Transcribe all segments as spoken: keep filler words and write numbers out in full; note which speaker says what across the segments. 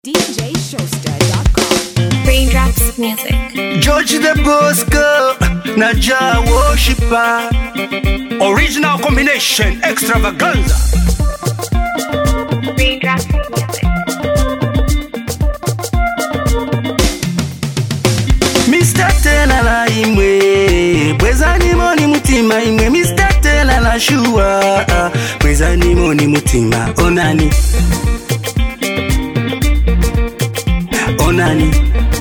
Speaker 1: D J Showster dot com.
Speaker 2: Raindrops Music.
Speaker 3: George the Bosco, Naja Worshiper. Original combination, extravaganza.
Speaker 2: Raindrops Music.
Speaker 3: Mister Tela la imwe, bwezani moni mutima imwe. Mister Tela la shua, bwezani moni mutima. Onani, onani.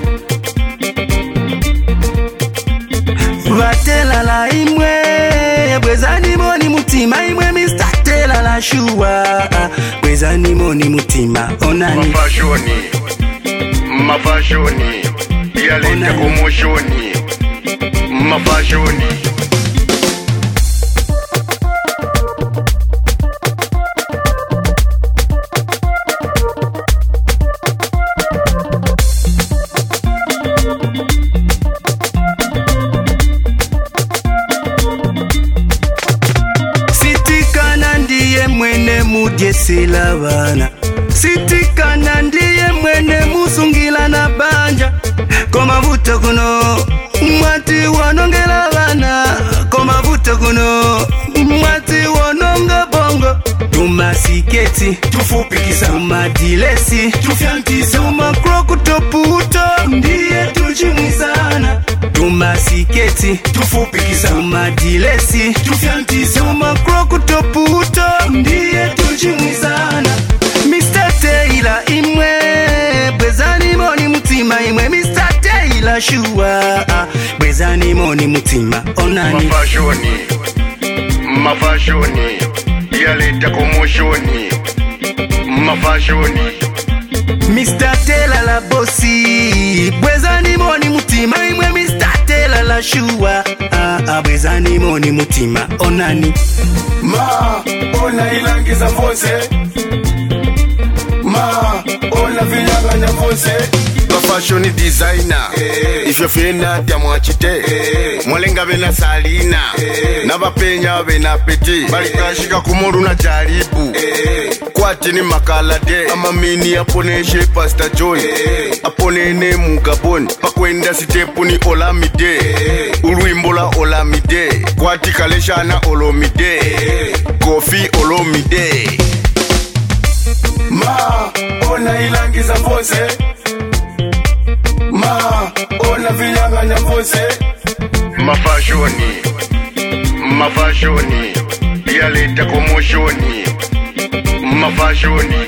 Speaker 3: Batela la imwe, bwezani moni mutima imwe. Mister Tela la shua, bwezani moni mutima. Onani.
Speaker 4: Mafashoni, mafashoni, yaleta komoshoni, mafashoni.
Speaker 3: Sitikana ndiye mwene mudyesela bana. Sitikana ndiye mwene musungila na banja. Koma vuta kuno mwati wanongela bana. Koma vuta kuno mwati wanonga bongo. Tuma siketi tufupikisa, tuma dilesi tufyantisa, tuma kroku toputo ndiye tujimwizana. Tuma siketi tufupikisa, tuma dilesi tufyantisa, tuma kroku toputo ndiye tujimwizana. Mister Taylor imwe, bwezani moni mutima imwe. Mister Taylor shua, bwezani moni mutima. Onani.
Speaker 4: Mafashoni, mafashoni, yaleta komoshoni, mafashoni.
Speaker 3: Mister Taylor la bosi, bwezani moni mutima imwe. Mister Taylor la shua, bwezani moni mutima. Onani.
Speaker 5: Ma, ona ilangiza fonse. Ma, ona vinyaganya fonse.
Speaker 4: Fashion designer, hey. If you feel not ya mwachite, hey. Mwalenga bena salina, hey. Nabapenya bena peti, bali kashika kumuru na jaribu, hey. Kwati ni makalade, ama mini aponeshe Pastor Joy, hey. Aponene mugaboni, pakwenda sitepu ni Olamide, hey. Uruimbola Olamide, kwati kaleshana Olomide, hey. Kofi Olomide.
Speaker 5: Ma, ona ilangiza fonse. Ma, ona vinyaganya fonse.
Speaker 4: Mafashoni, mafashoni, yaleta komoshoni, mafashoni.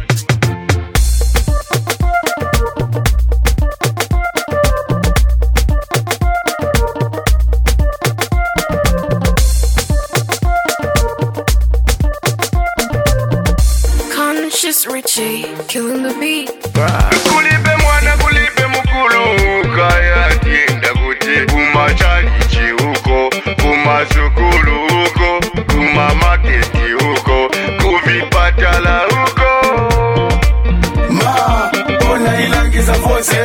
Speaker 2: Conscious Richie, killing the beat.
Speaker 4: Kulipe mwana kulipe mukulu kaya tienda kuti kumachali huko, kumasukulu huko, kumamaketi huko, kuvipatala huko.
Speaker 5: Ma, ona ilangiza fonse.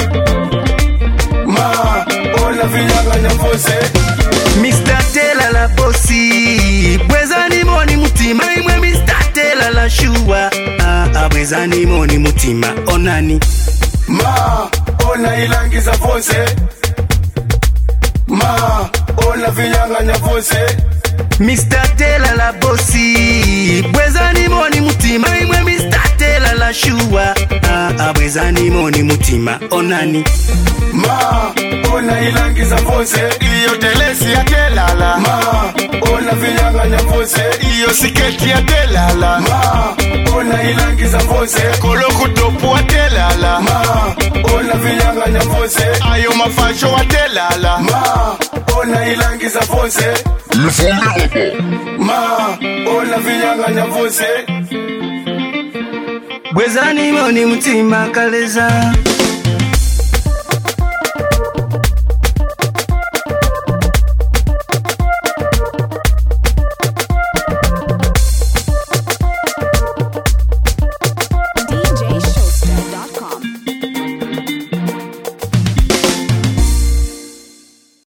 Speaker 5: Ma, ona vinyaganya fonse.
Speaker 3: Mister Taylor la bosi, bwezani moni mutima imwe. Mister Taylor la shua, bwezani moni mutima. Onani.
Speaker 5: Ma, ona ilangiza fonse. Ma, ona vinyaganya fonse.
Speaker 3: Mister Taylor la bosi, bwezani moni mutima imwe. Mister Taylor la shua, bwezani moni mutima. Onani.
Speaker 5: Ma, ona ilangiza fonse.
Speaker 4: Iyo telesi ya telala,
Speaker 5: Ma, ona vinyaganya fonse.
Speaker 4: iyo siketi ya telala,
Speaker 5: Ma, ona ilangiza fonse.
Speaker 4: koloku topu wa telala,
Speaker 5: Ma, ona vinyaganya fonse.
Speaker 4: ayo mafasho wa telala.
Speaker 5: Ma, ona ilangiza fonse. Ma, ona vinyaganya fonse.
Speaker 3: Bwezani moni mutima kaleza.